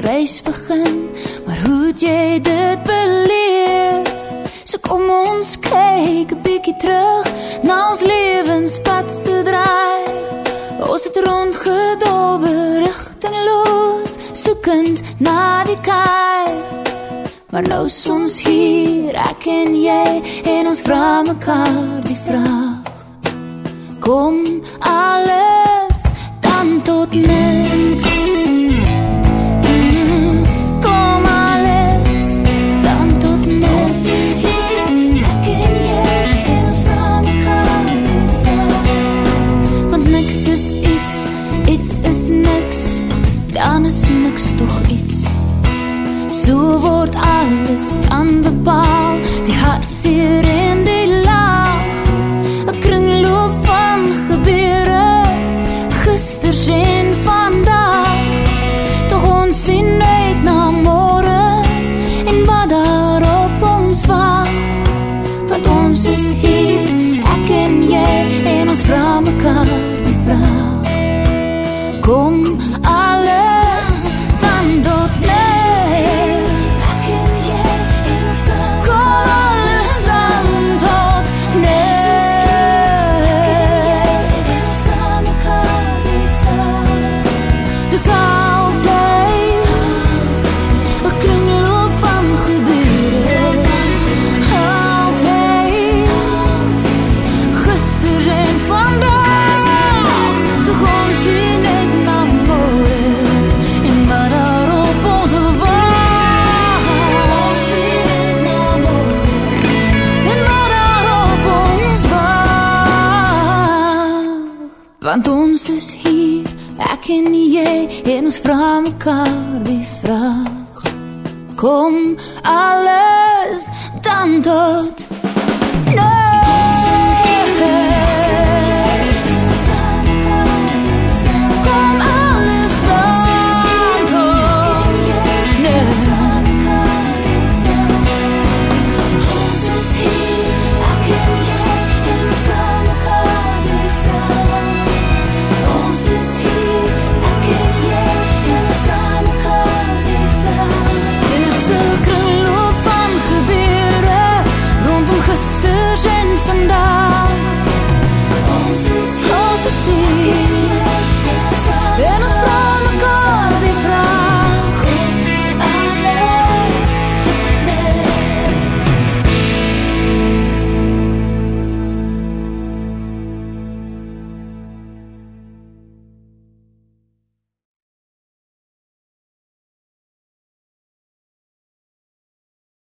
reis begin, maar hoe het jy dit beleef? So kom ons kyk 'n bietjie terug na ons lewenspad se draai. Ons het rondgedobber rigtingloos, soekend na die kaai. Maar nou is ons hier, ek en jy, en ons vra mekaar die vraag: kom alles dan tot niks? Kom alles dan tot niks? Ek en jy, en ons vra mekaar die vraag. Want niks is iets, iets is niks, dan is niks toch iets. So word alles dan bepaal, die hartseer en die lach, 'n kringloop van gebeure, gisters en vandag. Tog ons sien uit na môre en wat daar op ons wag. Want ons is hier, ek en jy, en ons vra mekaar die vraag: kom alles dan tot niks? Want ons is hier, ek en jy, en ons vra mekaar die vraag: kom alles dan tot niks?